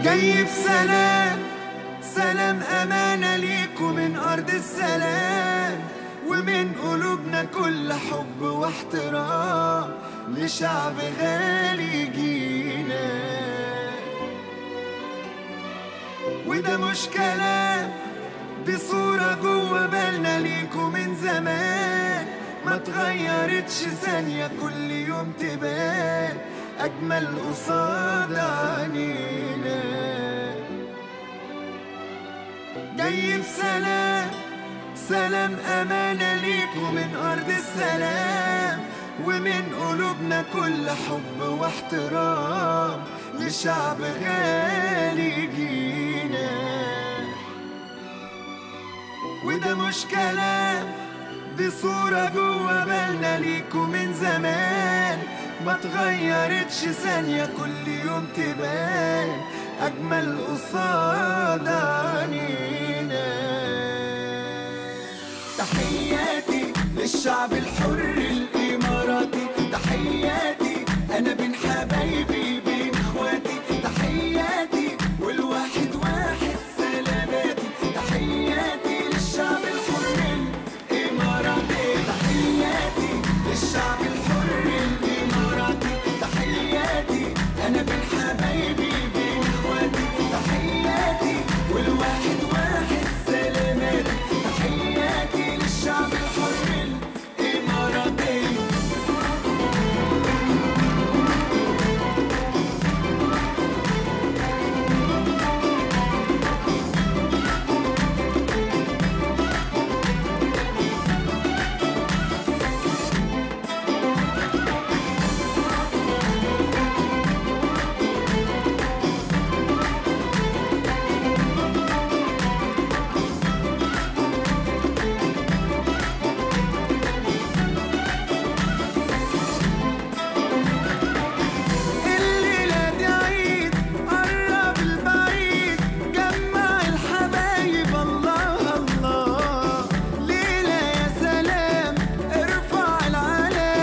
جاي بسلام، سلام أمانة ليكوا من أرض السلام، ومن قلوبنا كل حب واحترام لشعب غالي جينا. وده مش كلام، دي صورة جوا بالنا ليكوا من زمان، ما تغيرتش ثانية، كل يوم تبان أجمل قصاد عينينا. جاي بسلام، سلام أمانة ليكوا من أرض السلام، ومن قلوبنا كل حب واحترام لشعب غالي جينا. وده مش كلام، دي صورة جوا بالنا ليكوا من زمان، ما تغيرتش ثانية، كل يوم تبان أجمل قصاد عينينا. تحياتي للشعب الحر